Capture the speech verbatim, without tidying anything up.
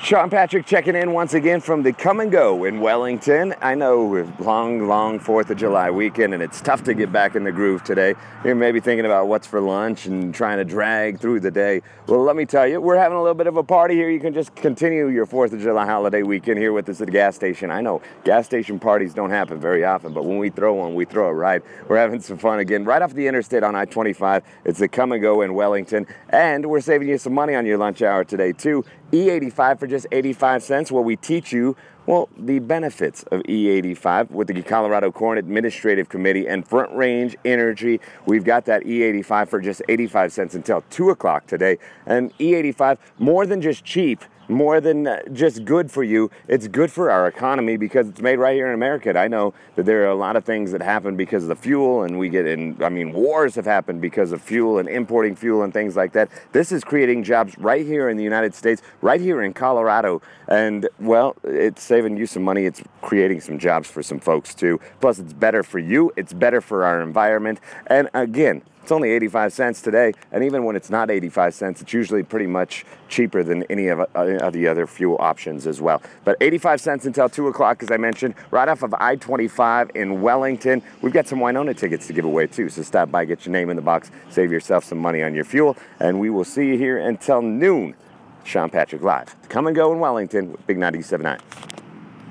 Sean Patrick checking in once again from the Come and Go in Wellington. I know we're long, long fourth of July weekend, and it's tough to get back in the groove today. You're maybe thinking about what's for lunch and trying to drag through the day. Well, let me tell you, we're having a little bit of a party here. You can just continue your fourth of July holiday weekend here with us at the gas station. I know gas station parties don't happen very often, but when we throw one, we throw it right. We're having some fun again right off the interstate on I twenty-five. It's the Come and Go in Wellington, and we're saving you some money on your lunch hour today, too. E eighty-five for just eighty-five cents, where we teach you, well, the benefits of E eighty-five with the Colorado Corn Administrative Committee and Front Range Energy. We've got that E eighty-five for just eighty-five cents until two o'clock today. And E eighty-five, more than just cheap, more than just good for you, it's good for our economy because it's made right here in America. And I know that there are a lot of things that happen because of the fuel, and we get in, I mean, wars have happened because of fuel and importing fuel and things like that. This is creating jobs right here in the United States, right here in Colorado. And, well, it's saving you some money. It's creating some jobs for some folks, too. Plus, it's better for you. It's better for our environment. And, again, it's only eighty-five cents today, and even when it's not eighty-five cents, it's usually pretty much cheaper than any of, uh, of the other fuel options as well. But eighty-five cents until two o'clock, as I mentioned, right off of I twenty-five in Wellington. We've got some Winona tickets to give away, too, so stop by, get your name in the box, save yourself some money on your fuel, and we will see you here until noon. Sean Patrick Live. Come and Go in Wellington with Big ninety-seven point nine.